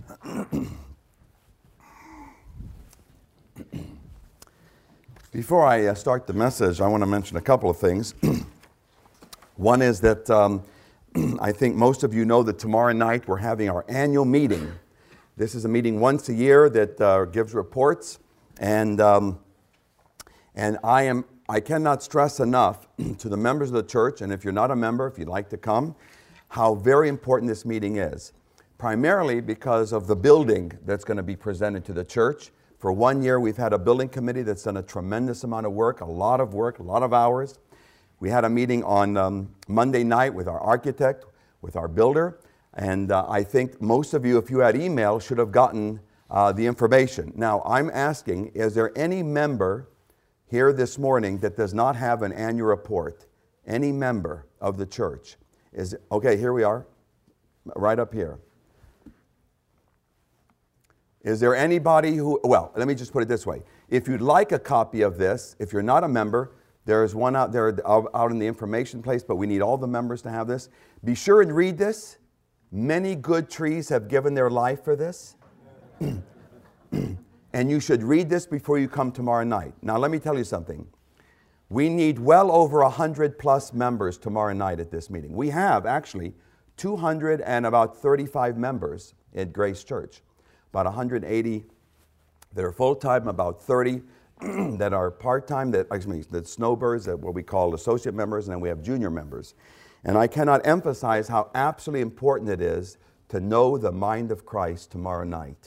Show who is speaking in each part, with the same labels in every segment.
Speaker 1: Before I start the message, I want to mention a couple of things. One is that I think most of you know that tomorrow night we're having our annual meeting. This is a meeting once a year that gives reports, and I cannot stress enough to the members of the church, and if you're not a member, if you'd like to come, how very important this meeting is. Primarily because of the building that's going to be presented to the church. For 1 year, we've had a building committee that's done a tremendous amount of work, a lot of hours. We had a meeting on Monday night with our architect, with our builder, and I think most of you, if you had email, should have gotten the information. Now, I'm asking, is there any member here this morning that does not have an annual report? Any member of the church? Okay, here we are, right up here. Is there anybody who, well, let me just put it this way. If you'd like a copy of this, if you're not a member, there's one out there out in the information place, but we need all the members to have this. Be sure and read this. Many good trees have given their life for this. And you should read this before you come tomorrow night. Now, let me tell you something. We need well over 100 plus members tomorrow night at this meeting. We have actually 235 members at Grace Church. About 180 that are full-time, about 30 that are part-time, that snowbirds, that what we call associate members, and then we have junior members. And I cannot emphasize how absolutely important it is to know the mind of Christ tomorrow night.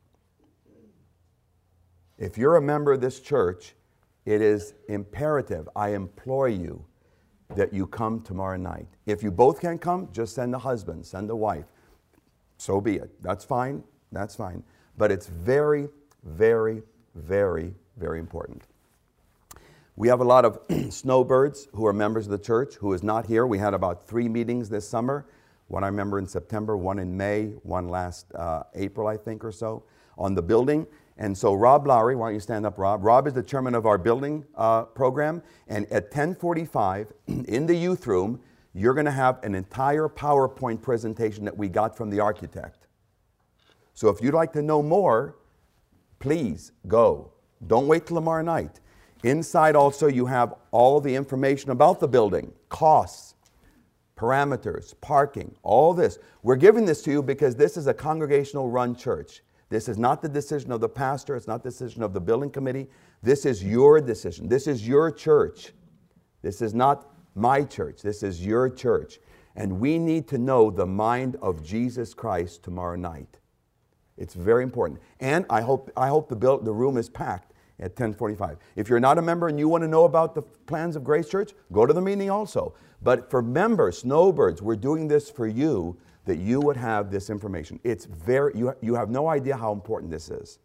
Speaker 1: If you're a member of this church, it is imperative, I implore you, that you come tomorrow night. If you both can't come, just send a husband, send a wife. So be it. That's fine. That's fine. But it's very, very, very, very important. We have a lot of snowbirds who are members of the church who is not here. We had about 3 meetings this summer. One I remember in September, one in May, one last April, I think, or so, on the building. And so Rob Lowry, why don't you stand up, Rob? Rob is the chairman of our building program. And at 10:45 in the youth room, you're going to have an entire PowerPoint presentation that we got from the architect. So if you'd like to know more, please go. Don't wait till tomorrow night. Inside also you have all the information about the building, costs, parameters, parking, all this. We're giving this to you because this is a congregational run church. This is not the decision of the pastor. It's not the decision of the building committee. This is your decision. This is your church. This is not my church. This is your church. And we need to know the mind of Jesus Christ tomorrow night. It's very important. And I hope the room is packed at 10:45. If you're not a member and you want to know about the plans of Grace Church, go to the meeting also. But for members, snowbirds, we're doing this for you, that you would have this information. It's you have no idea how important this is.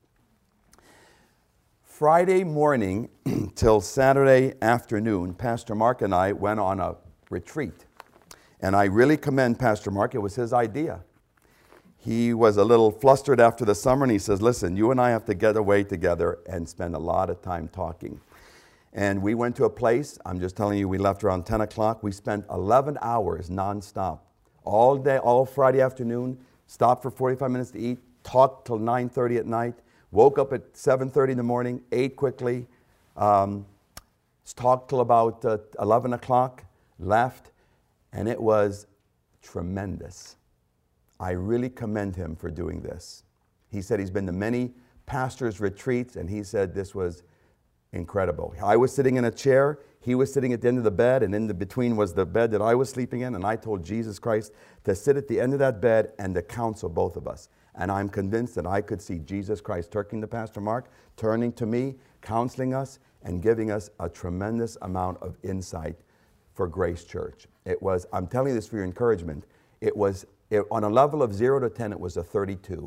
Speaker 1: Friday morning till Saturday afternoon, Pastor Mark and I went on a retreat. And I really commend Pastor Mark. It was his idea. He was a little flustered after the summer, and he says, listen, you and I have to get away together and spend a lot of time talking. And we went to a place, I'm just telling you, we left around 10 o'clock. We spent 11 hours nonstop, all day, all Friday afternoon, stopped for 45 minutes to eat, talked till 9:30 at night, woke up at 7:30 in the morning, ate quickly, talked till about 11 o'clock, left, and it was tremendous. I really commend him for doing this. He said he's been to many pastors' retreats, and he said this was incredible. I was sitting in a chair, he was sitting at the end of the bed, and in the between was the bed that I was sleeping in, and I told Jesus Christ to sit at the end of that bed and to counsel both of us. And I'm convinced that I could see Jesus Christ turning to Pastor Mark, turning to me, counseling us, and giving us a tremendous amount of insight for Grace Church. It was, I'm telling you this for your encouragement, on a level of 0 to 10, it was a 32.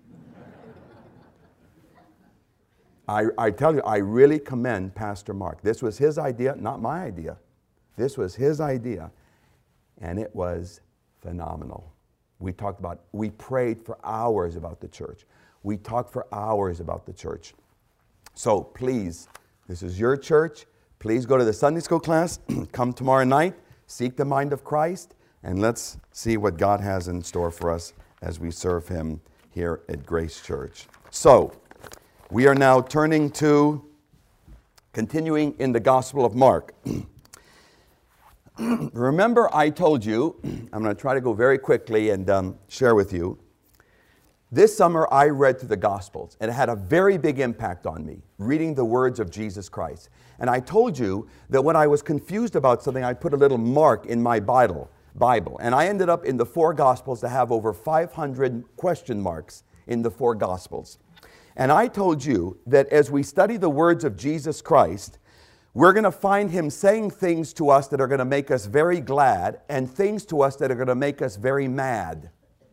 Speaker 1: I tell you, I really commend Pastor Mark. This was his idea, not my idea. This was his idea, and it was phenomenal. We prayed for hours about the church. We talked for hours about the church. So please, this is your church. Please go to the Sunday school class. Come tomorrow night. Seek the mind of Christ. And let's see what God has in store for us as we serve Him here at Grace Church. So, we are now continuing in the Gospel of Mark. Remember I told you, I'm going to try to go very quickly and share with you. This summer I read through the Gospels, and it had a very big impact on me, reading the words of Jesus Christ. And I told you that when I was confused about something, I put a little mark in my Bible. And I ended up in the 4 Gospels to have over 500 question marks in the 4 Gospels. And I told you that as we study the words of Jesus Christ, we're going to find him saying things to us that are going to make us very glad and things to us that are going to make us very mad.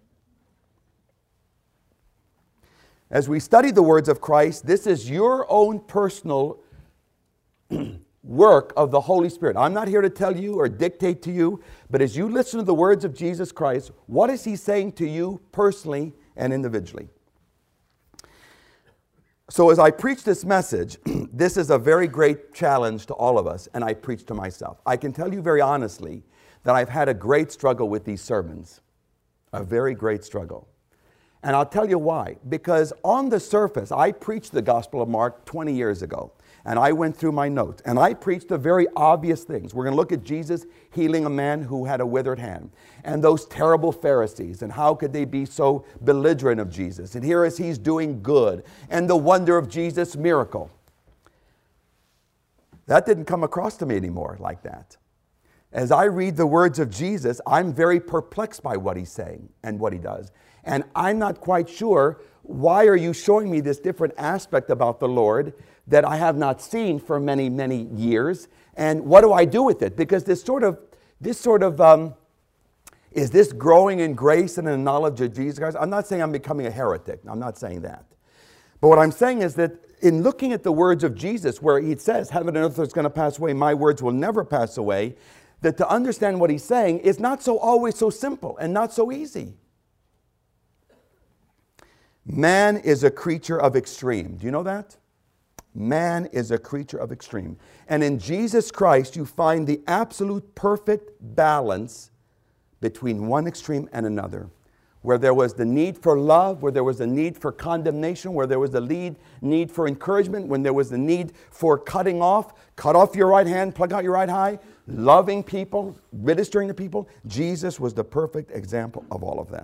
Speaker 1: As we study the words of Christ, this is your own personal work of the Holy Spirit. I'm not here to tell you or dictate to you, but as you listen to the words of Jesus Christ, what is he saying to you personally and individually? So as I preach this message, this is a very great challenge to all of us, and I preach to myself. I can tell you very honestly that I've had a great struggle with these sermons, a very great struggle. And I'll tell you why. Because on the surface, I preached the Gospel of Mark 20 years ago, and I went through my notes, and I preached the very obvious things. We're going to look at Jesus healing a man who had a withered hand, and those terrible Pharisees, and how could they be so belligerent of Jesus? And here is he's doing good, and the wonder of Jesus' miracle. That didn't come across to me anymore like that. As I read the words of Jesus, I'm very perplexed by what he's saying and what he does. And I'm not quite sure, why are you showing me this different aspect about the Lord that I have not seen for many, many years? And what do I do with it? Because is this growing in grace and in knowledge of Jesus Christ? I'm not saying I'm becoming a heretic. I'm not saying that. But what I'm saying is that in looking at the words of Jesus, where he says, heaven and earth is going to pass away, my words will never pass away, that to understand what he's saying is not so always so simple and not so easy. Man is a creature of extreme. Do you know that? Man is a creature of extreme. And in Jesus Christ, you find the absolute perfect balance between one extreme and another. Where there was the need for love, where there was the need for condemnation, where there was the need for encouragement, when there was the need for cut off your right hand, pluck out your right eye, loving people, ministering to people. Jesus was the perfect example of all of that.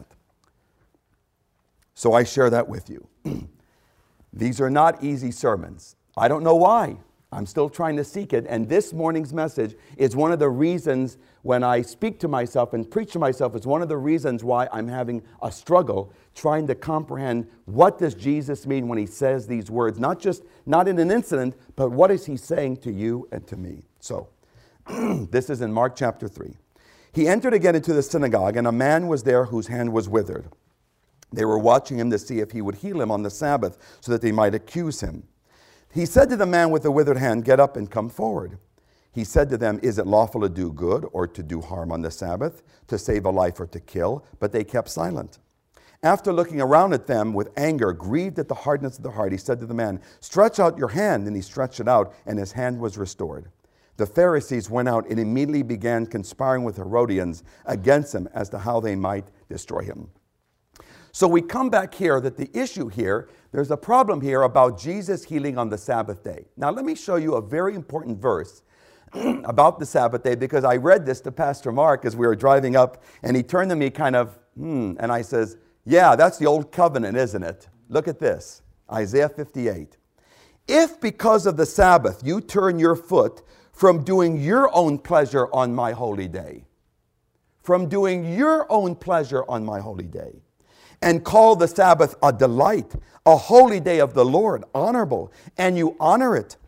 Speaker 1: So I share that with you. These are not easy sermons. I don't know why. I'm still trying to seek it. And this morning's message is one of the reasons when I speak to myself and preach to myself, it's one of the reasons why I'm having a struggle trying to comprehend what does Jesus mean when he says these words. Not in an incident, but what is he saying to you and to me? So, this is in Mark chapter 3. He entered again into the synagogue, and a man was there whose hand was withered. They were watching him to see if he would heal him on the Sabbath, so that they might accuse him. He said to the man with the withered hand, get up and come forward. He said to them, is it lawful to do good or to do harm on the Sabbath, to save a life or to kill? But they kept silent. After looking around at them with anger, grieved at the hardness of their heart, he said to the man, stretch out your hand. And he stretched it out, and his hand was restored. The Pharisees went out and immediately began conspiring with Herodians against him as to how they might destroy him. So we come back here that the issue here, there's a problem here about Jesus healing on the Sabbath day. Now let me show you a very important verse about the Sabbath day, because I read this to Pastor Mark as we were driving up, and he turned to me kind of, and I says, yeah, that's the old covenant, isn't it? Look at this, Isaiah 58. If because of the Sabbath you turn your foot from doing your own pleasure on my holy day, from doing your own pleasure on my holy day, and call the Sabbath a delight, a holy day of the Lord, honorable, and you honor it,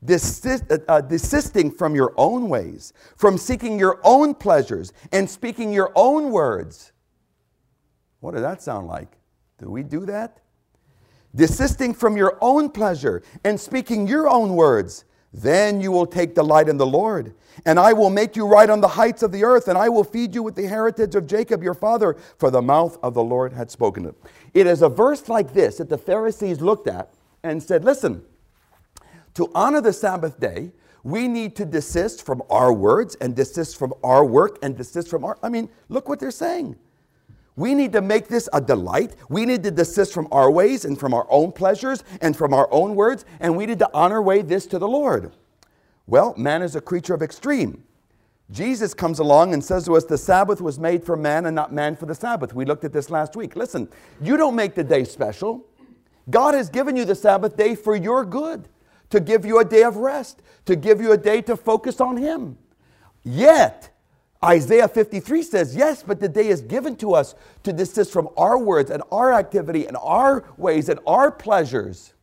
Speaker 1: desisting from your own ways, from seeking your own pleasures, and speaking your own words. What does that sound like? Do we do that? Desisting from your own pleasure, and speaking your own words. Then you will take delight in the Lord, and I will make you ride on the heights of the earth, and I will feed you with the heritage of Jacob your father, for the mouth of the Lord had spoken it. It is a verse like this that the Pharisees looked at and said, listen, to honor the Sabbath day, we need to desist from our words and desist from our work and desist from our... look what they're saying. We need to make this a delight. We need to desist from our ways and from our own pleasures and from our own words, and we need to honor way this to the Lord. Well, man is a creature of extreme. Jesus comes along and says to us, the Sabbath was made for man and not man for the Sabbath. We looked at this last week. Listen, you don't make the day special. God has given you the Sabbath day for your good, to give you a day of rest, to give you a day to focus on Him. Yet, Isaiah 53 says, yes, but the day is given to us to desist from our words and our activity and our ways and our pleasures.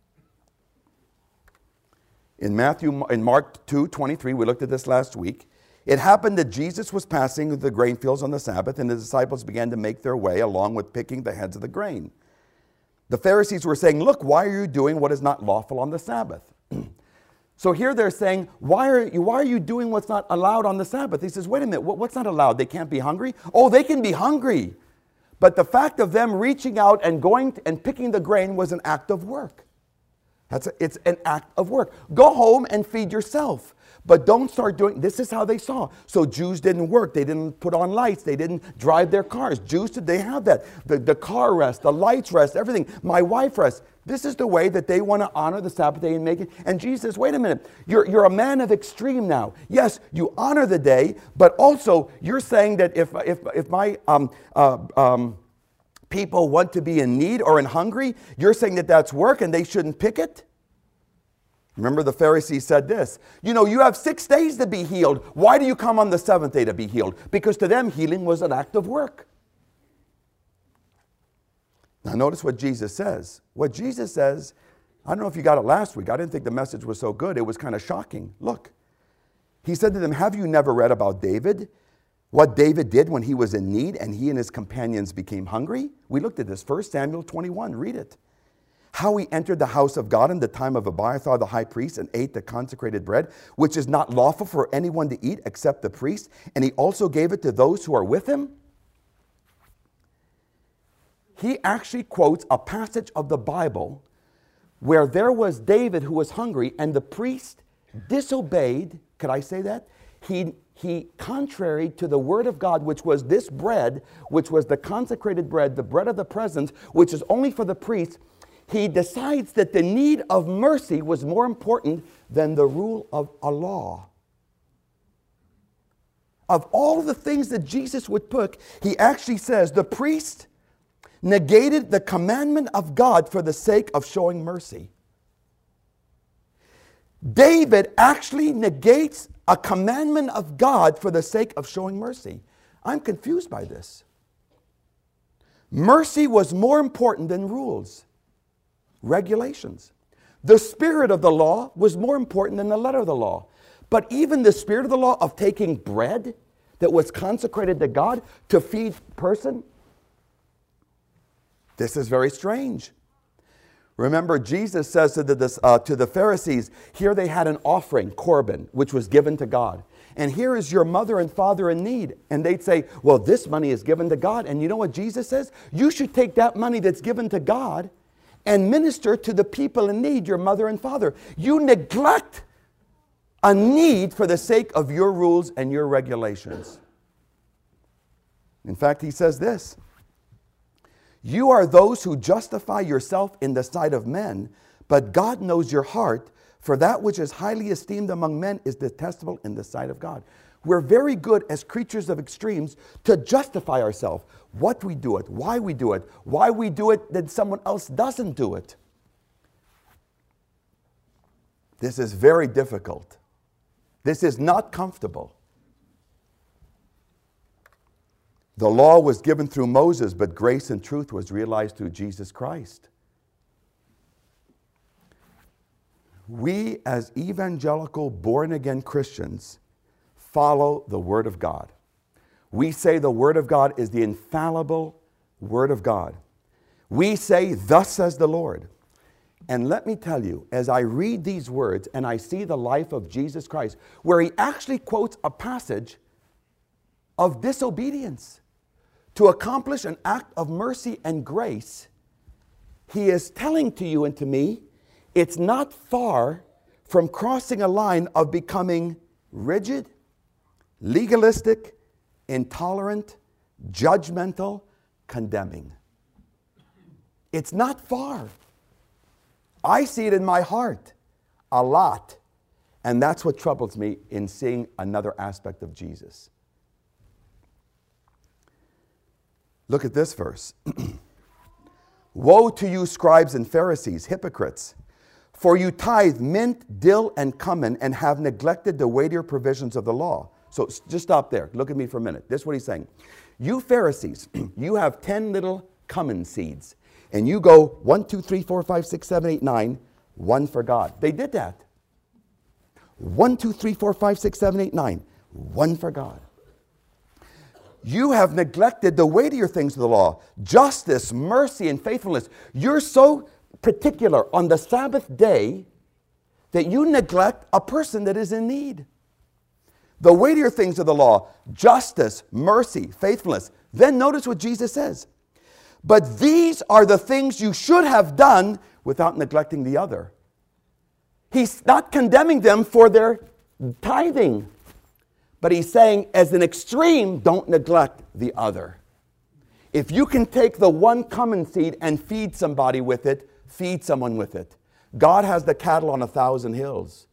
Speaker 1: In Mark 2:23, we looked at this last week. It happened that Jesus was passing the grain fields on the Sabbath, and the disciples began to make their way along with picking the heads of the grain. The Pharisees were saying, look, why are you doing what is not lawful on the Sabbath? So here they're saying, why are you doing what's not allowed on the Sabbath? He says, wait a minute, what's not allowed? They can't be hungry? Oh, they can be hungry. But the fact of them reaching out and going and picking the grain was an act of work. It's an act of work. Go home and feed yourself. But don't start doing, this is how they saw. So Jews didn't work. They didn't put on lights. They didn't drive their cars. Jews, they have that. The car rest, the lights rest, everything. My wife rests. This is the way that they want to honor the Sabbath day and make it. And Jesus says, wait a minute, you're a man of extreme now. Yes, you honor the day, but also you're saying that if my people want to be in need or in hungry, you're saying that that's work and they shouldn't pick it? Remember, the Pharisees said this, you have 6 days to be healed. Why do you come on the 7th day to be healed? Because to them, healing was an act of work. Now, notice what Jesus says. What Jesus says, I don't know if you got it last week. I didn't think the message was so good. It was kind of shocking. Look, he said to them, have you never read about David? What David did when he was in need and he and his companions became hungry? We looked at this, 1 Samuel 21. Read it. How he entered the house of God in the time of Abiathar the high priest and ate the consecrated bread, which is not lawful for anyone to eat except the priest, and he also gave it to those who are with him. He actually quotes a passage of the Bible where there was David who was hungry and the priest disobeyed. Could I say that? He contrary to the word of God, which was this bread, which was the consecrated bread, the bread of the presence, which is only for the priest. He decides that the need of mercy was more important than the rule of a law. Of all the things that Jesus would put, he actually says the priest negated the commandment of God for the sake of showing mercy. David actually negates a commandment of God for the sake of showing mercy. I'm confused by this. Mercy was more important than rules. Regulations. The spirit of the law was more important than the letter of the law. But even the spirit of the law of taking bread that was consecrated to God to feed person, this is very strange. Remember, Jesus says to the Pharisees, here they had an offering, Corban, which was given to God. And here is your mother and father in need. And they'd say, well, this money is given to God. And you know what Jesus says? You should take that money that's given to God and minister to the people in need, your mother and father. You neglect a need for the sake of your rules and your regulations. In fact, he says this, you are those who justify yourself in the sight of men, but God knows your heart, for that which is highly esteemed among men is detestable in the sight of God. We're very good as creatures of extremes to justify ourselves. What we do it, why we do it that someone else doesn't do it. This is very difficult. This is not comfortable. The law was given through Moses, but grace and truth was realized through Jesus Christ. We as evangelical born-again Christians follow the Word of God. We say the Word of God is the infallible Word of God. We say, thus says the Lord. And let me tell you, as I read these words and I see the life of Jesus Christ, where he actually quotes a passage of disobedience to accomplish an act of mercy and grace, he is telling to you and to me, it's not far from crossing a line of becoming rigid, legalistic, intolerant, judgmental, condemning. It's not far. I see it in my heart a lot. And that's what troubles me in seeing another aspect of Jesus. Look at this verse. Woe to you, scribes and Pharisees, hypocrites! For you tithe mint, dill, and cumin, and have neglected the weightier provisions of the law. So just stop there. Look at me for a minute. This is what he's saying. You Pharisees, you have 10 little cumin seeds. And you go 1, 2, 3, 4, 5, 6, 7, 8, 9, one for God. They did that. 1, 2, 3, 4, 5, 6, 7, 8, 9, one for God. You have neglected the weightier things of the law, justice, mercy, and faithfulness. You're so particular on the Sabbath day that you neglect a person that is in need. The weightier things of the law, justice, mercy, faithfulness. Then notice what Jesus says. But these are the things you should have done without neglecting the other. He's not condemning them for their tithing. But he's saying, as an extreme, don't neglect the other. If you can take the one cumin seed and feed somebody with it, feed someone with it. God has the cattle on 1,000 hills.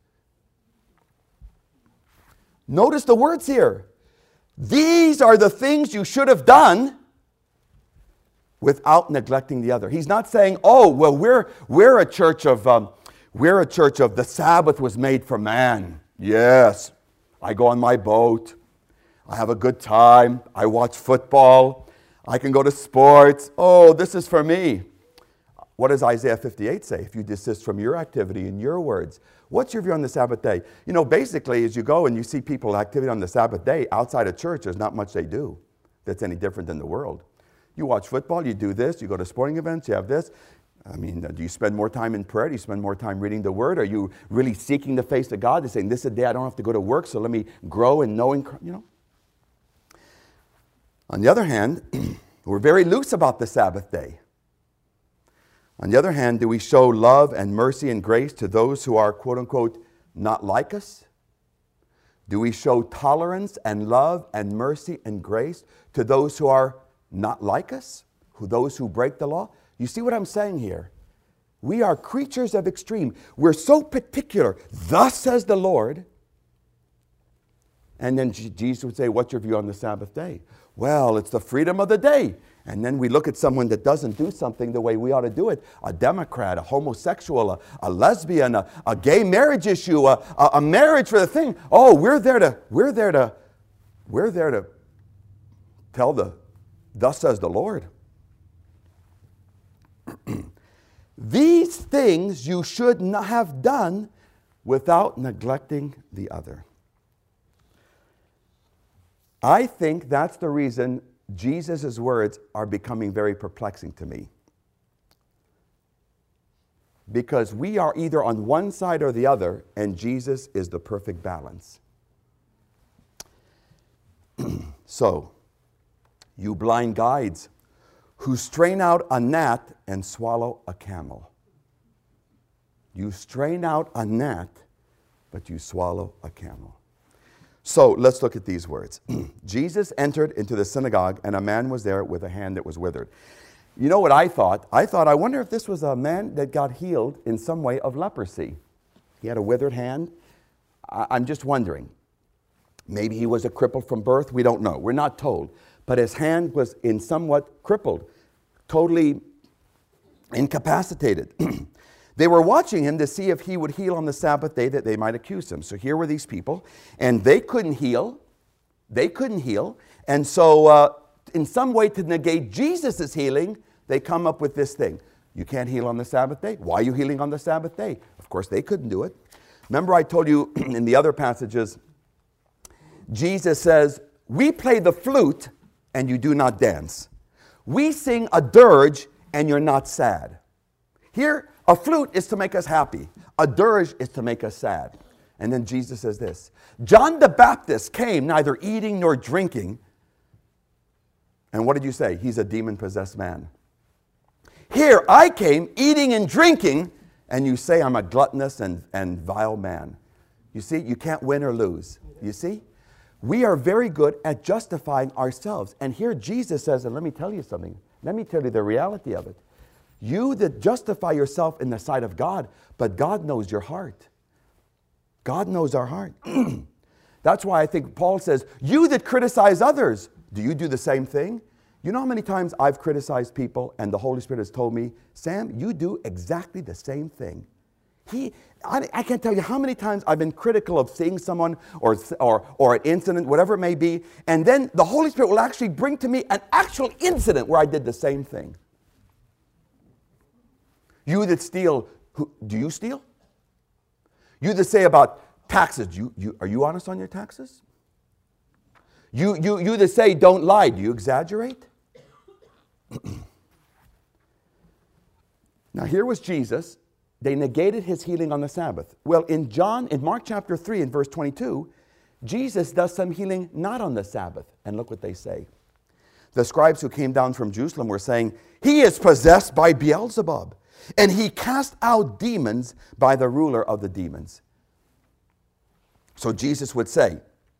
Speaker 1: Notice the words here. These are the things you should have done without neglecting the other. He's not saying, oh, well, we're a church of the Sabbath was made for man. Yes. I go on my boat. I have a good time. I watch football. I can go to sports. Oh, this is for me. What does Isaiah 58 say? If you desist from your activity and your words, what's your view on the Sabbath day? You know, basically, as you go and you see people activity on the Sabbath day outside of church, there's not much they do that's any different than the world. You watch football, you do this, you go to sporting events, you have this. I mean, do you spend more time in prayer? Do you spend more time reading the Word? Are you really seeking the face of God? They're saying, this is a day I don't have to go to work, so let me grow in knowing, you know. On the other hand, we're very loose about the Sabbath day. On the other hand, do we show love and mercy and grace to those who are, quote unquote, not like us? Do we show tolerance and love and mercy and grace to those who are not like us? Those who break the law? You see what I'm saying here? We are creatures of extreme. We're so particular. Thus says the Lord. And then Jesus would say, what's your view on the Sabbath day? Well, it's the freedom of the day. And then we look at someone that doesn't do something the way we ought to do it. A Democrat, a homosexual, a lesbian, a gay marriage issue, a marriage for the thing. Oh, we're there to tell thus says the Lord. These things you should not have done without neglecting the other. I think that's the reason Jesus' words are becoming very perplexing to me. Because we are either on one side or the other, and Jesus is the perfect balance. So, you blind guides who strain out a gnat and swallow a camel. You strain out a gnat, but you swallow a camel. So let's look at these words. Jesus entered into the synagogue, and a man was there with a hand that was withered. You know what I thought? I wonder if this was a man that got healed in some way of leprosy. He had a withered hand. I'm just wondering. Maybe he was a cripple from birth. We don't know. We're not told. But his hand was in somewhat crippled, totally incapacitated. They were watching him to see if he would heal on the Sabbath day that they might accuse him. So here were these people, and they couldn't heal. And so in some way to negate Jesus' healing, they come up with this thing. You can't heal on the Sabbath day? Why are you healing on the Sabbath day? Of course, they couldn't do it. Remember I told you in the other passages, Jesus says, we play the flute and you do not dance. We sing a dirge and you're not sad. Here, a flute is to make us happy. A dirge is to make us sad. And then Jesus says this, John the Baptist came neither eating nor drinking. And what did you say? He's a demon-possessed man. Here, I came eating and drinking, and you say I'm a gluttonous and vile man. You see, you can't win or lose. You see? We are very good at justifying ourselves. And here Jesus says, and let me tell you something. Let me tell you the reality of it. You that justify yourself in the sight of God, but God knows your heart. God knows our heart. That's why I think Paul says, you that criticize others, do you do the same thing? You know how many times I've criticized people and the Holy Spirit has told me, Sam, you do exactly the same thing. I can't tell you how many times I've been critical of seeing someone or an incident, whatever it may be, and then the Holy Spirit will actually bring to me an actual incident where I did the same thing. You that steal, do you steal? You that say about taxes, are you honest on your taxes? You that say don't lie, do you exaggerate? Now here was Jesus. They negated his healing on the Sabbath. Well, in Mark chapter 3 and verse 22, Jesus does some healing not on the Sabbath. And look what they say. The scribes who came down from Jerusalem were saying, he is possessed by Beelzebub, and he cast out demons by the ruler of the demons. So Jesus would say,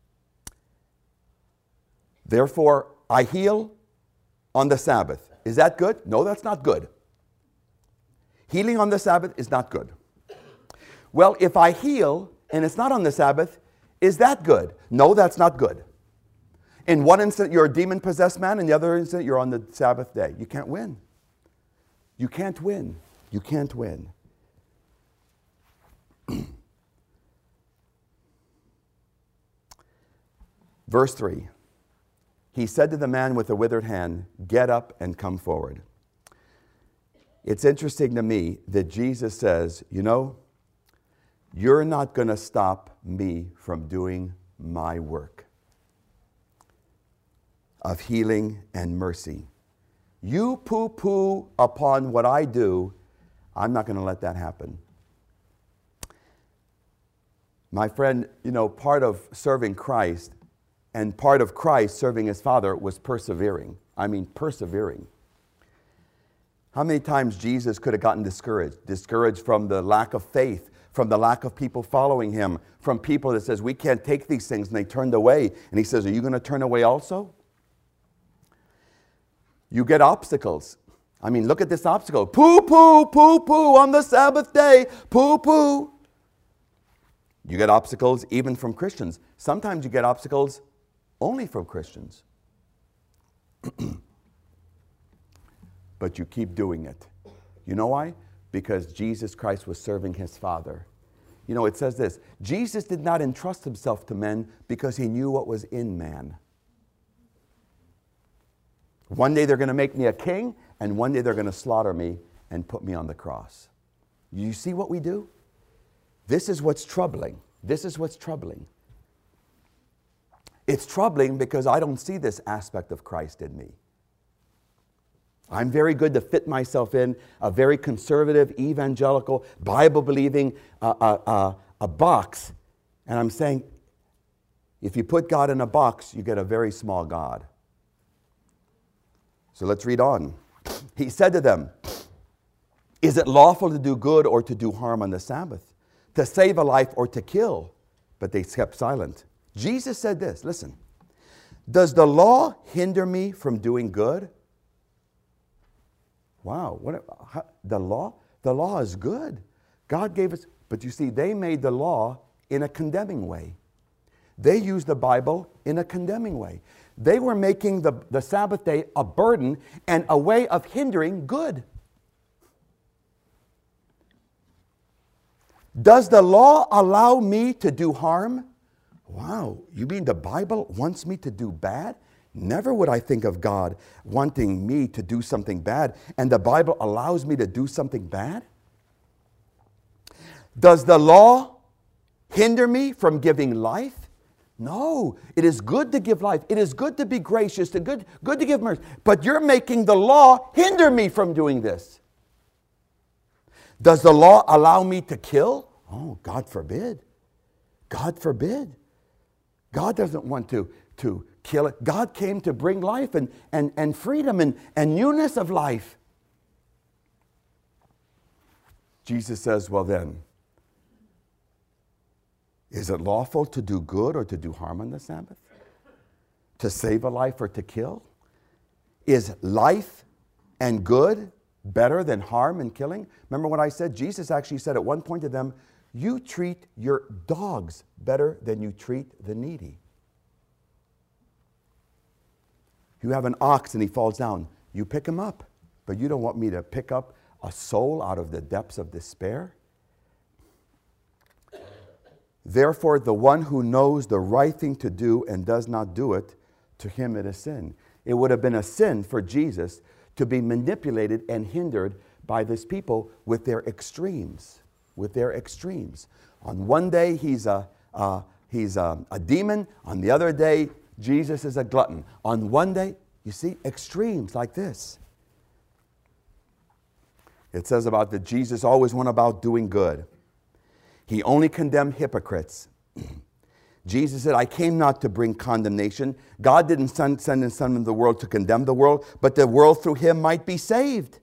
Speaker 1: therefore, I heal on the Sabbath. Is that good? No, that's not good. Healing on the Sabbath is not good. Well, if I heal and it's not on the Sabbath, is that good? No, that's not good. In one instant, you're a demon-possessed man. In the other instant, you're on the Sabbath day. You can't win. You can't win. You can't win. Verse 3. He said to the man with the withered hand, get up and come forward. It's interesting to me that Jesus says, you know, you're not going to stop me from doing my work of healing and mercy. You poo-poo upon what I do, I'm not going to let that happen. My friend, you know, part of serving Christ and part of Christ serving his Father was persevering. I mean, persevering. How many times Jesus could have gotten discouraged? Discouraged from the lack of faith, from the lack of people following him, from people that says, we can't take these things, and they turned away. And he says, are you going to turn away also? You get obstacles. I mean, look at this obstacle. Poo-poo, poo-poo on the Sabbath day. Poo-poo. You get obstacles even from Christians. Sometimes you get obstacles only from Christians. But you keep doing it. You know why? Because Jesus Christ was serving his Father. You know, it says this, Jesus did not entrust himself to men because he knew what was in man. One day they're going to make me a king, and one day they're going to slaughter me and put me on the cross. You see what we do? This is what's troubling. This is what's troubling. It's troubling because I don't see this aspect of Christ in me. I'm very good to fit myself in a very conservative, evangelical, Bible-believing a box. And I'm saying, if you put God in a box, you get a very small God. So let's read on. He said to them, is it lawful to do good or to do harm on the Sabbath? To save a life or to kill? But they kept silent. Jesus said this, listen, does the law hinder me from doing good? Wow, the law is good. God gave us, but you see, they made the law in a condemning way. They used the Bible in a condemning way. They were making the Sabbath day a burden and a way of hindering good. Does the law allow me to do harm? Wow, you mean the Bible wants me to do bad? Never would I think of God wanting me to do something bad, and the Bible allows me to do something bad? Does the law hinder me from giving life? No, it is good to give life. It is good to be gracious, good to give mercy. But you're making the law hinder me from doing this. Does the law allow me to kill? Oh, God forbid. God forbid. God doesn't want to kill it. God came to bring life and freedom and newness of life. Jesus says, well then, is it lawful to do good or to do harm on the Sabbath? to save a life or to kill? Is life and good better than harm and killing? Remember what I said? Jesus actually said at one point to them, you treat your dogs better than you treat the needy. You have an ox and he falls down. You pick him up, but you don't want me to pick up a soul out of the depths of despair? Therefore, the one who knows the right thing to do and does not do it, to him it is sin. It would have been a sin for Jesus to be manipulated and hindered by this people with their extremes. With their extremes. On one day, he's a demon. On the other day, Jesus is a glutton. On one day, you see, extremes like this. It says about that Jesus always went about doing good. He only condemned hypocrites. Jesus said, I came not to bring condemnation. God didn't send his Son into the world to condemn the world, but the world through him might be saved.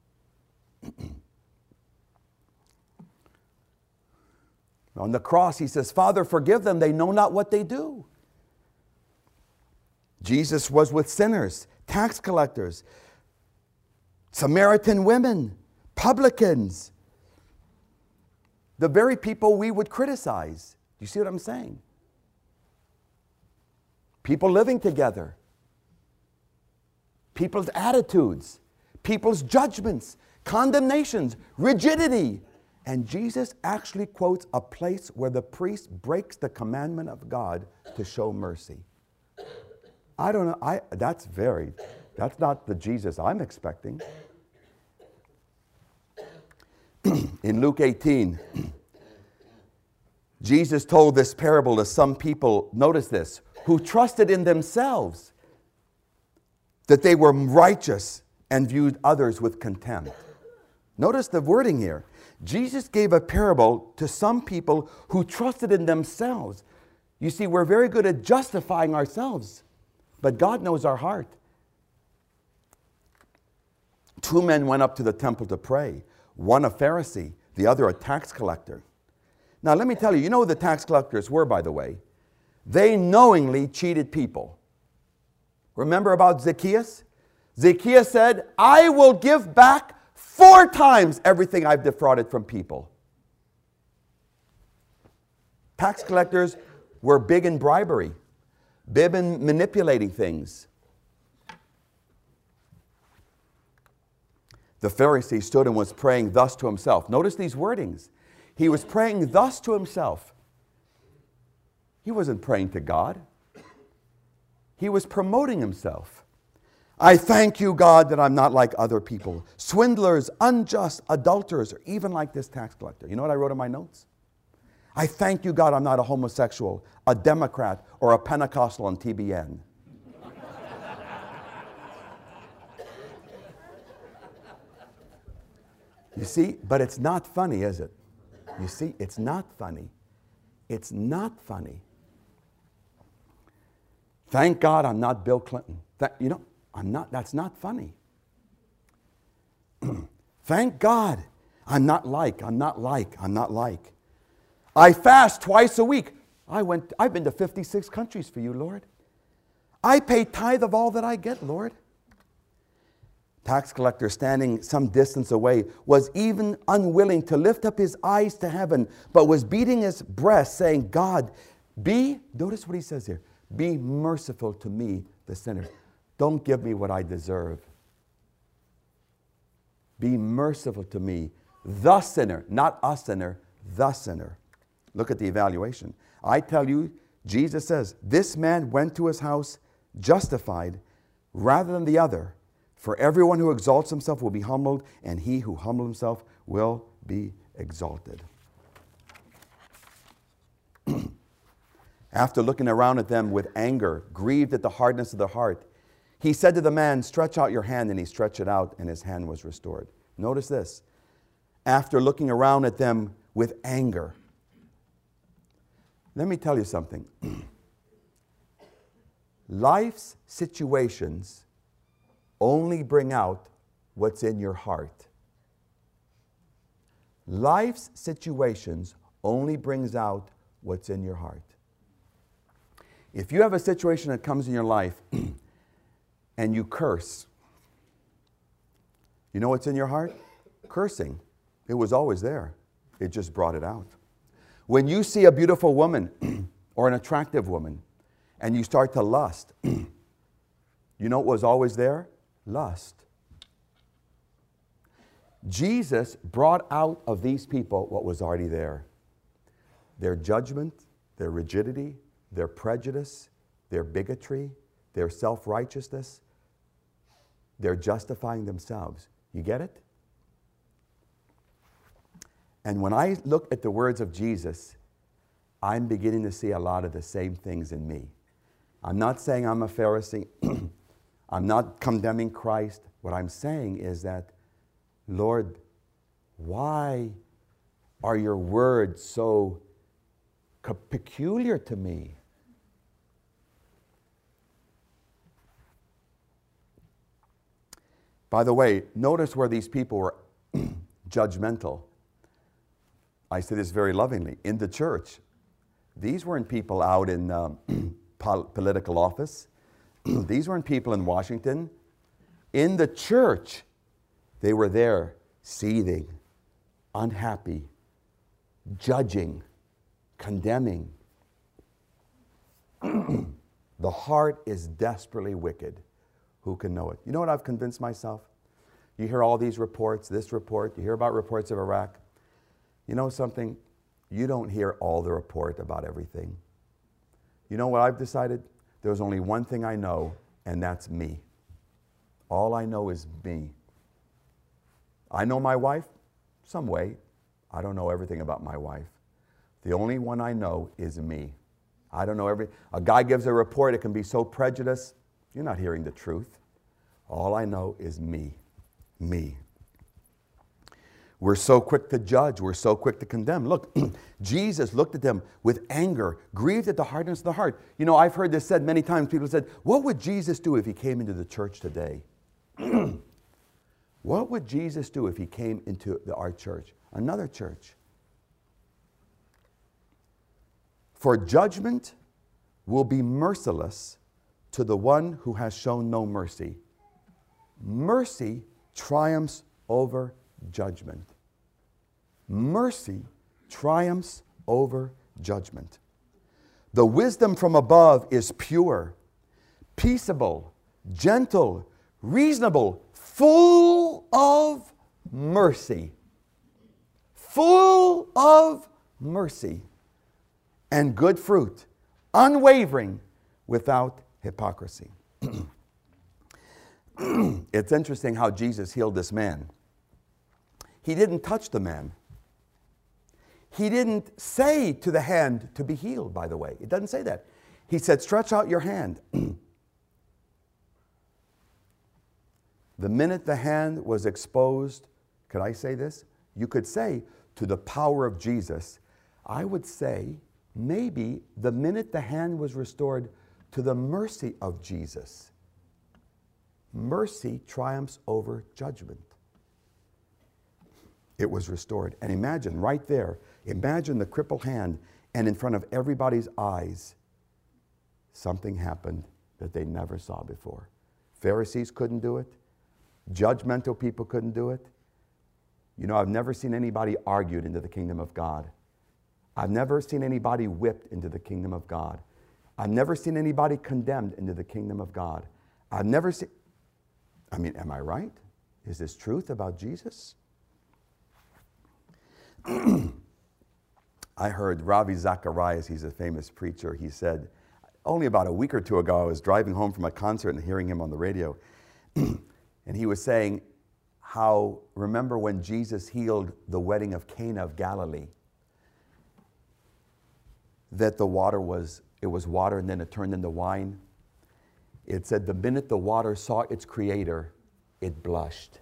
Speaker 1: On the cross, he says, Father, forgive them. They know not what they do. Jesus was with sinners, tax collectors, Samaritan women, publicans, the very people we would criticize. Do you see what I'm saying? People living together, people's attitudes, people's judgments, condemnations, rigidity. And Jesus actually quotes a place where the priest breaks the commandment of God to show mercy. I don't know, that's not the Jesus I'm expecting. In Luke 18, Jesus told this parable to some people, notice this, who trusted in themselves that they were righteous and viewed others with contempt. Notice the wording here. Jesus gave a parable to some people who trusted in themselves. You see, we're very good at justifying ourselves, but God knows our heart. Two men went up to the temple to pray. One a Pharisee, the other a tax collector. Now let me tell you, you know who the tax collectors were, by the way? They knowingly cheated people. Remember about Zacchaeus? Zacchaeus said, I will give back 4 times everything I've defrauded from people. Tax collectors were big in bribery, big in manipulating things. The Pharisee stood and was praying thus to himself. Notice these wordings. He was praying thus to himself. He wasn't praying to God. He was promoting himself. I thank you, God, that I'm not like other people, swindlers, unjust, adulterers, or even like this tax collector. You know what I wrote in my notes? I thank you, God, I'm not a homosexual, a Democrat, or a Pentecostal on TBN. You see, but it's not funny, is it? You see, it's not funny. It's not funny. Thank God I'm not Bill Clinton. That's not funny. Thank God I'm not like. I fast twice a week. I've been to 56 countries for you, Lord. I pay tithe of all that I get, Lord. Tax collector standing some distance away was even unwilling to lift up his eyes to heaven, but was beating his breast, saying, God, notice what he says here, be merciful to me, the sinner. Don't give me what I deserve. Be merciful to me, the sinner, not a sinner, the sinner. Look at the evaluation. I tell you, Jesus says, this man went to his house justified rather than the other. For everyone who exalts himself will be humbled, and he who humbles himself will be exalted. After looking around at them with anger, grieved at the hardness of their heart, he said to the man, stretch out your hand, and he stretched it out, and his hand was restored. Notice this. After looking around at them with anger. Let me tell you something. Life's situations only bring out what's in your heart. Life's situations only brings out what's in your heart. If you have a situation that comes in your life and you curse, you know what's in your heart? Cursing. It was always there. It just brought it out. When you see a beautiful woman or an attractive woman and you start to lust, you know what was always there? Lust. Jesus brought out of these people what was already there. Their judgment, their rigidity, their prejudice, their bigotry, their self-righteousness. They're justifying themselves. You get it? And when I look at the words of Jesus, I'm beginning to see a lot of the same things in me. I'm not saying I'm a Pharisee. I'm not condemning Christ. What I'm saying is that, Lord, why are your words so peculiar to me? By the way, notice where these people were judgmental. I say this very lovingly. In the church, these weren't people out in political office. These weren't people in Washington. In the church, they were there seething, unhappy, judging, condemning. The heart is desperately wicked. Who can know it? You know what I've convinced myself? You hear all these reports, this report, you hear about reports of Iraq. You know something? You don't hear all the report about everything. You know what I've decided? There's only one thing I know, and that's me. All I know is me. I know my wife some way. I don't know everything about my wife. The only one I know is me. I don't know a guy gives a report, it can be so prejudiced, you're not hearing the truth. All I know is me. Me. We're so quick to judge. We're so quick to condemn. Look, Jesus looked at them with anger, grieved at the hardness of the heart. You know, I've heard this said many times. People said, what would Jesus do if he came into the church today? What would Jesus do if he came into our church? Another church. For judgment will be merciless to the one who has shown no mercy. Mercy triumphs over judgment. Mercy triumphs over judgment. The wisdom from above is pure, peaceable, gentle, reasonable, full of mercy. Full of mercy and good fruit, unwavering, without hypocrisy. It's interesting how Jesus healed this man. He didn't touch the man. He didn't say to the hand to be healed, by the way. It doesn't say that. He said, stretch out your hand. The minute the hand was exposed, could I say this? You could say to the power of Jesus. I would say maybe the minute the hand was restored to the mercy of Jesus. Mercy triumphs over judgment. It was restored. And imagine right there, imagine the crippled hand, and in front of everybody's eyes, something happened that they never saw before. Pharisees couldn't do it. Judgmental people couldn't do it. You know, I've never seen anybody argued into the kingdom of God. I've never seen anybody whipped into the kingdom of God. I've never seen anybody condemned into the kingdom of God. I've never seen... I mean, am I right? Is this truth about Jesus? I heard Ravi Zacharias, he's a famous preacher, he said, only about a week or two ago, I was driving home from a concert and hearing him on the radio, and he was saying how, remember when Jesus healed the wedding of Cana of Galilee, that the water was, it was water and then it turned into wine. It said the minute the water saw its creator, it blushed.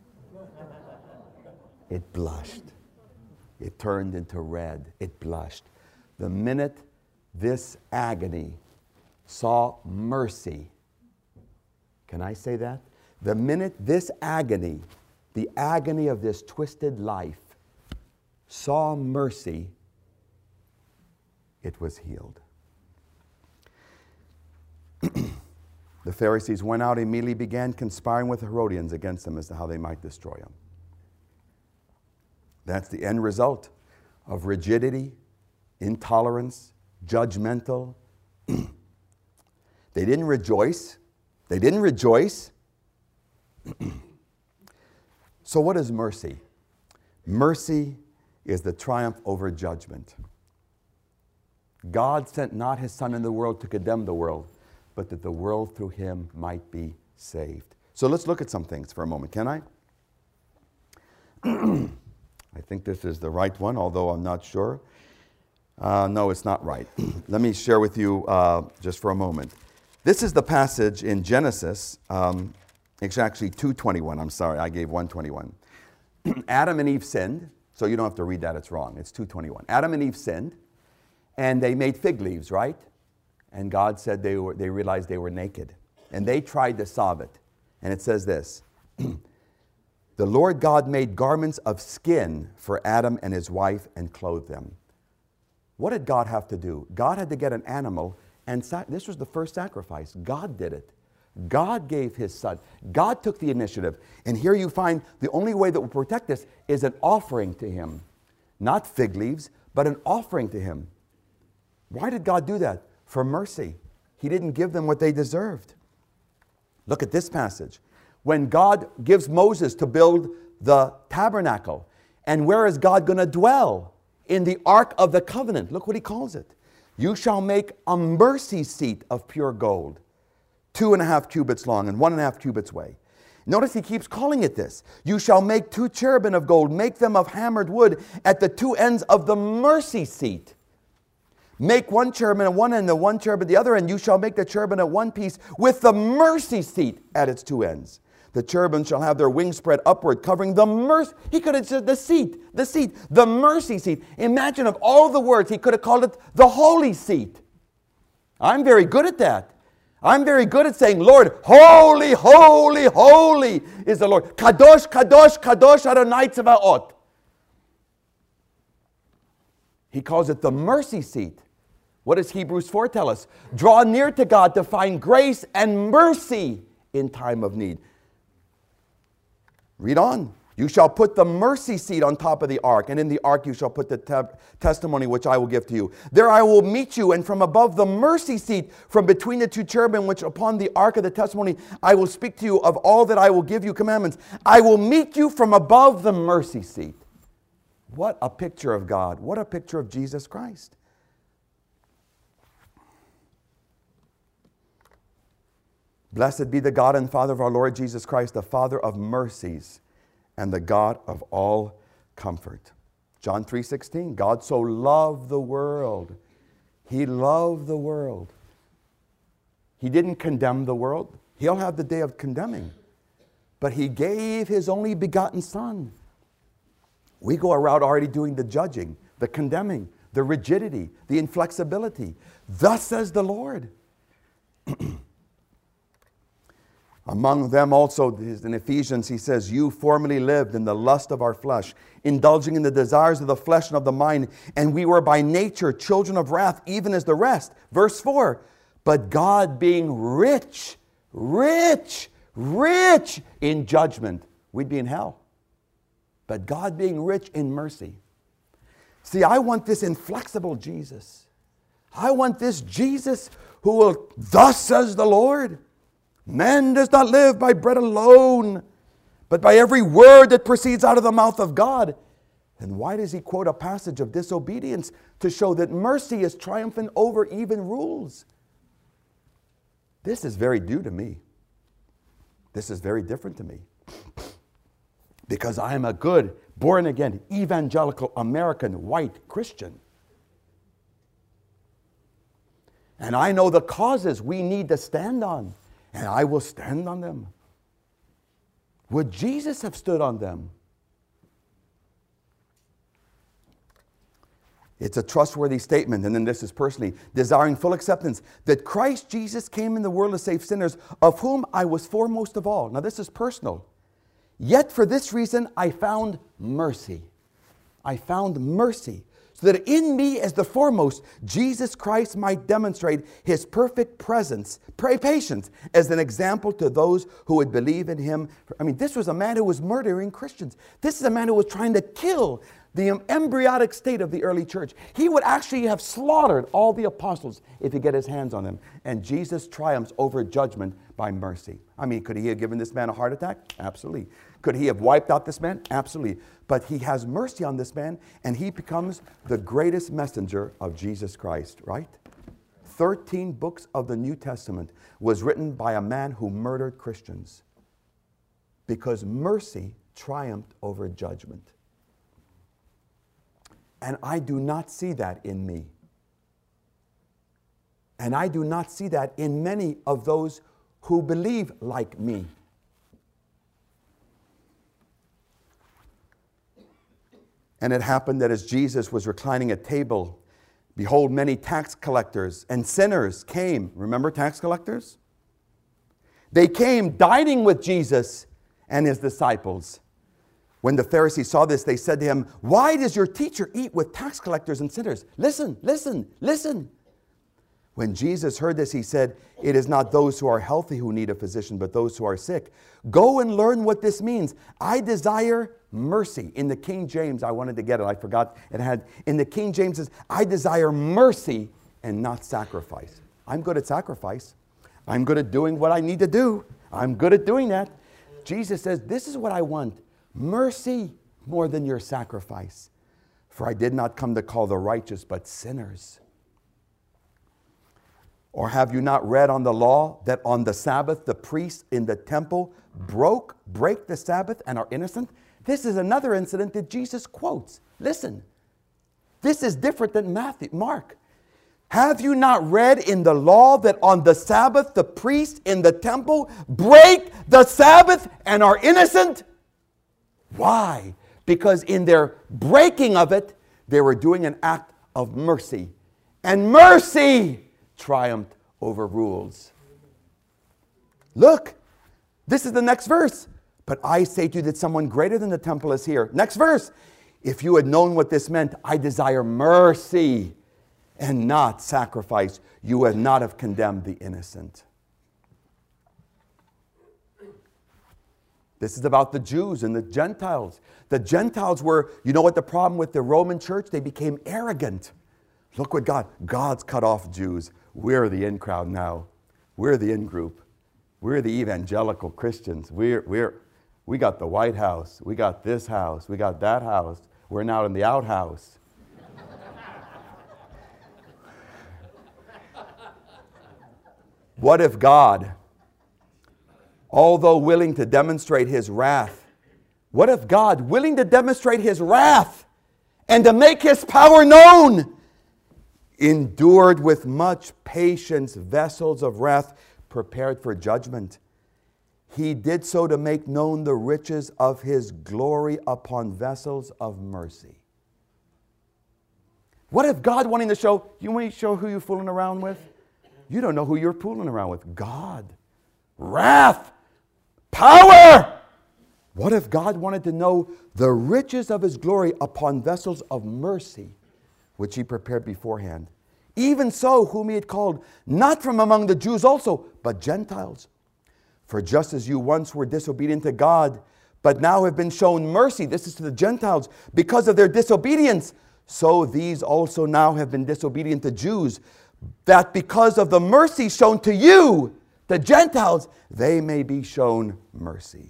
Speaker 1: It blushed. It turned into red. It blushed. The minute this agony saw mercy, can I say that? The minute this agony, the agony of this twisted life, saw mercy, it was healed. The Pharisees went out and immediately began conspiring with the Herodians against him as to how they might destroy him. That's the end result of rigidity, intolerance, judgmental. They didn't rejoice. They didn't rejoice. So what is mercy? Mercy is the triumph over judgment. God sent not his Son in the world to condemn the world, but that the world through him might be saved. So let's look at some things for a moment, can I? I think this is the right one, although I'm not sure. No, it's not right. Let me share with you just for a moment. This is the passage in Genesis. It's actually 2:21. I'm sorry, I gave 1:21. Adam and Eve sinned, so you don't have to read that, it's wrong. It's 2:21. Adam and Eve sinned, and they made fig leaves, right? And God said they realized they were naked. And they tried to solve it. And it says this. The Lord God made garments of skin for Adam and his wife and clothed them. What did God have to do? God had to get an animal, and this was the first sacrifice. God did it. God gave his Son. God took the initiative. And here you find the only way that will protect us is an offering to him. Not fig leaves, but an offering to him. Why did God do that? For mercy. He didn't give them what they deserved. Look at this passage. When God gives Moses to build the tabernacle, and where is God going to dwell? In the Ark of the Covenant. Look what he calls it. You shall make a mercy seat of pure gold, 2.5 cubits long and 1.5 cubits wide. Notice he keeps calling it this. You shall make 2 cherubim of gold, make them of hammered wood at the 2 ends of the mercy seat. Make 1 cherubim at one end and 1 cherubim at the other end. You shall make the cherubim at one piece with the mercy seat at its 2 ends. The cherubim shall have their wings spread upward, covering the mercy. He could have said the seat, the mercy seat. Imagine of all the words, he could have called it the holy seat. I'm very good at that. I'm very good at saying, Lord, holy, holy, holy is the Lord. Kadosh, kadosh, kadosh Adonai Tzevaot. He calls it the mercy seat. What does Hebrews 4 tell us? Draw near to God to find grace and mercy in time of need. Read on. You shall put the mercy seat on top of the ark, and in the ark you shall put the testimony which I will give to you. There I will meet you, and from above the mercy seat, from between the 2 cherubim which upon the ark of the testimony, I will speak to you of all that I will give you commandments. I will meet you from above the mercy seat. What a picture of God. What a picture of Jesus Christ. Blessed be the God and Father of our Lord Jesus Christ, the Father of mercies and the God of all comfort. John 3:16, God so loved the world. He loved the world. He didn't condemn the world. He'll have the day of condemning. But he gave his only begotten Son. We go around already doing the judging, the condemning, the rigidity, the inflexibility. Thus says the Lord. Among them also, in Ephesians, he says, you formerly lived in the lust of our flesh, indulging in the desires of the flesh and of the mind, and we were by nature children of wrath, even as the rest. Verse 4, but God being rich, rich, rich in judgment, we'd be in hell. But God being rich in mercy. See, I want this inflexible Jesus. I want this Jesus who will, thus says the Lord, man does not live by bread alone, but by every word that proceeds out of the mouth of God. Then why does he quote a passage of disobedience to show that mercy is triumphant over even rules? This is very new to me. This is very different to me. Because I am a good, born-again, evangelical, American, white Christian. And I know the causes we need to stand on. And I will stand on them. Would Jesus have stood on them? It's a trustworthy statement, and then this is personally, desiring full acceptance, that Christ Jesus came in the world to save sinners, of whom I was foremost of all. Now this is personal. Yet for this reason I found mercy. I found mercy so that in me as the foremost, Jesus Christ might demonstrate his perfect presence, patience, as an example to those who would believe in him. I mean, this was a man who was murdering Christians. This is a man who was trying to kill the embryonic state of the early church. He would actually have slaughtered all the apostles if he get his hands on them. And Jesus triumphs over judgment by mercy. I mean, could he have given this man a heart attack? Absolutely. Could he have wiped out this man? Absolutely. But he has mercy on this man, and he becomes the greatest messenger of Jesus Christ, right? 13 books of the New Testament was written by a man who murdered Christians because mercy triumphed over judgment. And I do not see that in me. And I do not see that in many of those who believe like me. And it happened that as Jesus was reclining at table, behold, many tax collectors and sinners came. Remember tax collectors? They came dining with Jesus and his disciples. When the Pharisees saw this, they said to him, "Why does your teacher eat with tax collectors and sinners?" Listen, listen, listen. When Jesus heard this, he said, "It is not those who are healthy who need a physician, but those who are sick. Go and learn what this means. I desire mercy." In the King James, I wanted to get it. I forgot it had. In the King James, it says, "I desire mercy and not sacrifice." I'm good at sacrifice. I'm good at doing what I need to do. I'm good at doing that. Jesus says, this is what I want. Mercy more than your sacrifice. For I did not come to call the righteous, but sinners. Or have you not read on the law that on the Sabbath the priests in the temple break the Sabbath and are innocent? This is another incident that Jesus quotes. Listen, this is different than Mark. Have you not read in the law that on the Sabbath the priests in the temple break the Sabbath and are innocent? Why? Because in their breaking of it, they were doing an act of mercy. And mercy triumphed over rules. Look, this is the next verse. But I say to you that someone greater than the temple is here. Next verse. If you had known what this meant, I desire mercy and not sacrifice, you would not have condemned the innocent. This is about the Jews and the Gentiles. The Gentiles were, you know what the problem with the Roman church? They became arrogant. Look what God's cut off Jews. We're the in crowd now. We're the in group. We're the evangelical Christians. We got the White House. We got this house. We got that house. We're now in the outhouse. What if God, although willing to demonstrate his wrath, what if God, willing to demonstrate his wrath and to make his power known, endured with much patience vessels of wrath prepared for judgment? He did so to make known the riches of his glory upon vessels of mercy. What if God wanting to show, you want to show who you're fooling around with? You don't know who you're fooling around with. God. Wrath. Power. What if God wanted to know the riches of his glory upon vessels of mercy, which he prepared beforehand? Even so, whom he had called, not from among the Jews also, but Gentiles. For just as you once were disobedient to God, but now have been shown mercy, this is to the Gentiles, because of their disobedience, so these also now have been disobedient to Jews, that because of the mercy shown to you, the Gentiles, they may be shown mercy.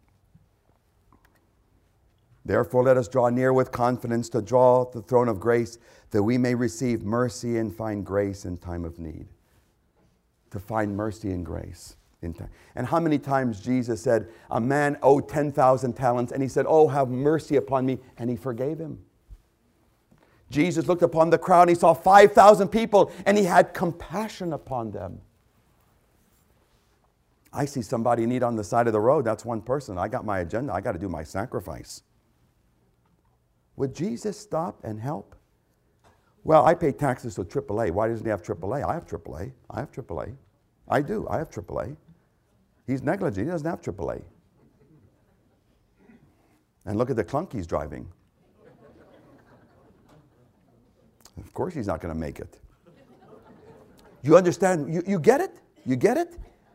Speaker 1: Therefore, let us draw near with confidence to draw the throne of grace, that we may receive mercy and find grace in time of need. To find mercy and grace in time. And how many times Jesus said, a man owed 10,000 talents, and he said, "Oh, have mercy upon me," and he forgave him. Jesus looked upon the crowd and he saw 5,000 people and he had compassion upon them. I see somebody in need on the side of the road. That's one person. I got my agenda. I got to do my sacrifice. Would Jesus stop and help? Well, I pay taxes to AAA. Why doesn't he have AAA? I have AAA. I have AAA. I do. I have AAA. He's negligent. He doesn't have AAA. And look at the clunk he's driving. course he's not going to make it. You understand? You get it? You get it?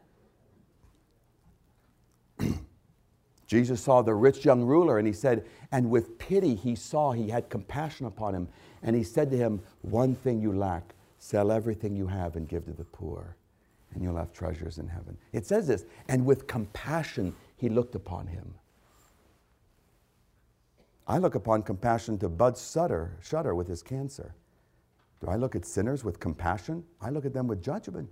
Speaker 1: Jesus saw the rich young ruler, and he said, and with pity he had compassion upon him. And he said to him, one thing you lack, sell everything you have and give to the poor, and you'll have treasures in heaven. It says this, and with compassion he looked upon him. I look upon compassion to Bud Sutter with his cancer. Do I look at sinners with compassion? I look at them with judgment.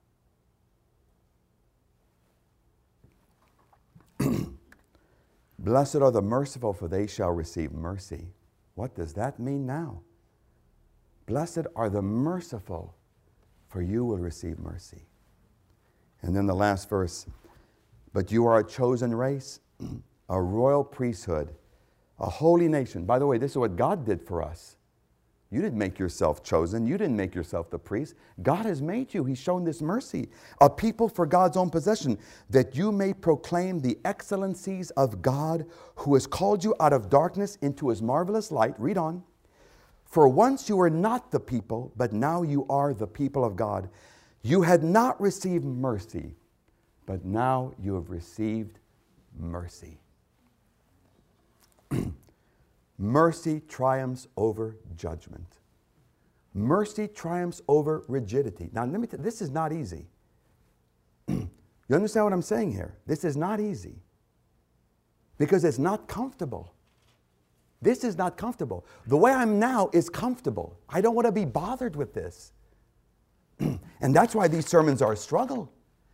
Speaker 1: Blessed are the merciful, for they shall receive mercy. What does that mean now? Blessed are the merciful, for you will receive mercy. And then the last verse, but you are a chosen race, a royal priesthood, a holy nation. By the way, this is what God did for us. You didn't make yourself chosen. You didn't make yourself the priest. God has made you. He's shown this mercy. A people for God's own possession, that you may proclaim the excellencies of God, who has called you out of darkness into his marvelous light. Read on. For once you were not the people, but now you are the people of God. You had not received mercy, but now you have received mercy. Mercy triumphs over judgment. Mercy triumphs over rigidity. Now, let me tell you, this is not easy. You understand what I'm saying here? This is not easy. Because it's not comfortable. This is not comfortable. The way I'm now is comfortable. I don't want to be bothered with this. And that's why these sermons are a struggle.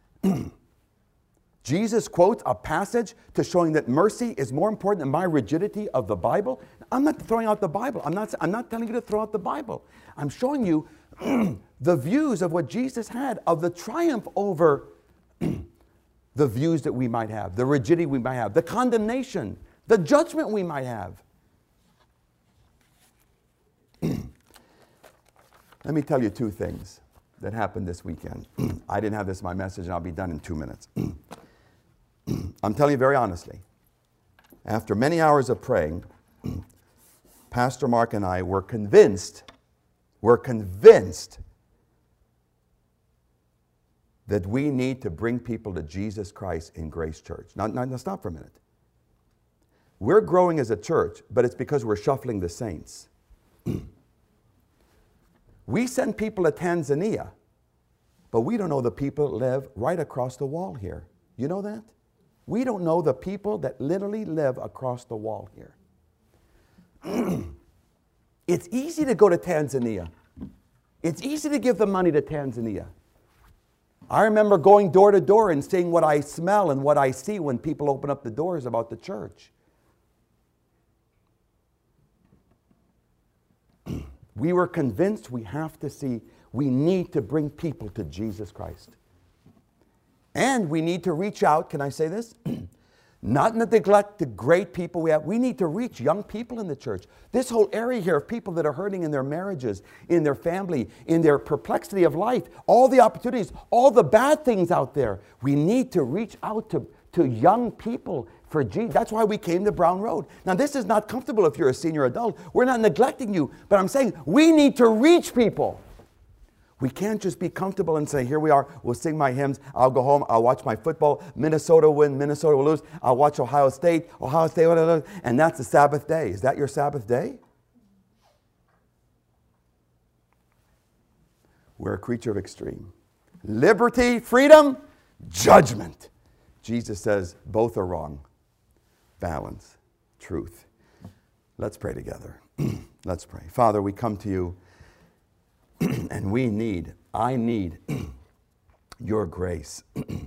Speaker 1: Jesus quotes a passage to showing that mercy is more important than my rigidity of the Bible. I'm not throwing out the Bible. I'm not telling you to throw out the Bible. I'm showing you the views of what Jesus had, of the triumph over the views that we might have, the rigidity we might have, the condemnation, the judgment we might have. Let me tell you two things that happened this weekend. I didn't have this in my message, and I'll be done in 2 minutes. I'm telling you very honestly, after many hours of praying, Pastor Mark and I were convinced that we need to bring people to Jesus Christ in Grace Church. Now stop for a minute. We're growing as a church, but it's because we're shuffling the saints. We send people to Tanzania, but we don't know the people that live right across the wall here. You know that? We don't know the people that literally live across the wall here. It's easy to go to Tanzania. It's easy to give the money to Tanzania. I remember going door to door and seeing what I smell and what I see when people open up the doors about the church. We were convinced we need to bring people to Jesus Christ. And we need to reach out, can I say this? Not neglect the great people we have. We need to reach young people in the church. This whole area here of people that are hurting in their marriages, in their family, in their perplexity of life, all the opportunities, all the bad things out there. We need to reach out to young people for Jesus. That's why we came to Brown Road. Now, this is not comfortable if you're a senior adult. We're not neglecting you, but I'm saying we need to reach people. We can't just be comfortable and say, here we are, we'll sing my hymns, I'll go home, I'll watch my football, Minnesota win, Minnesota will lose, I'll watch Ohio State, and that's the Sabbath day. Is that your Sabbath day? We're a creature of extreme. Liberty, freedom, judgment. Jesus says both are wrong. Balance, truth. Let's pray together. Let's pray. Father, we come to you. And I need your grace.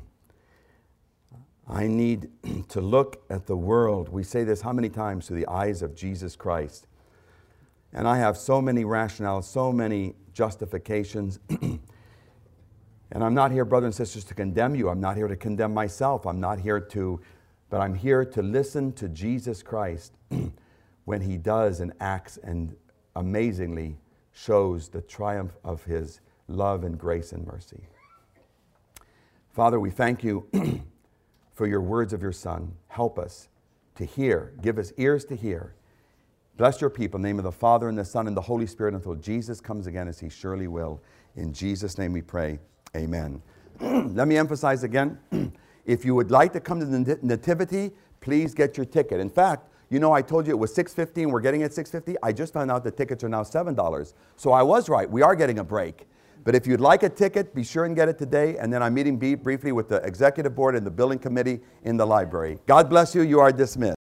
Speaker 1: I need to look at the world. We say this how many times? Through the eyes of Jesus Christ. And I have so many rationales, so many justifications. And I'm not here, brothers and sisters, to condemn you. I'm not here to condemn myself. But I'm here to listen to Jesus Christ when he does and acts and amazingly shows the triumph of his love and grace and mercy. Father, we thank you for your words of your Son. Help us to hear. Give us ears to hear Bless your people. In the name of the Father, and the Son, and the Holy Spirit, until Jesus comes again, as he surely will. In Jesus' name we pray. Amen. Let me emphasize again. If you would like to come to the Nativity, please get your ticket. In fact, you know, I told you it was $6.50 and we're getting it at $6.50. I just found out the tickets are now $7. So I was right. We are getting a break. But if you'd like a ticket, be sure and get it today. And then I'm meeting briefly with the executive board and the building committee in the library. God bless you. You are dismissed.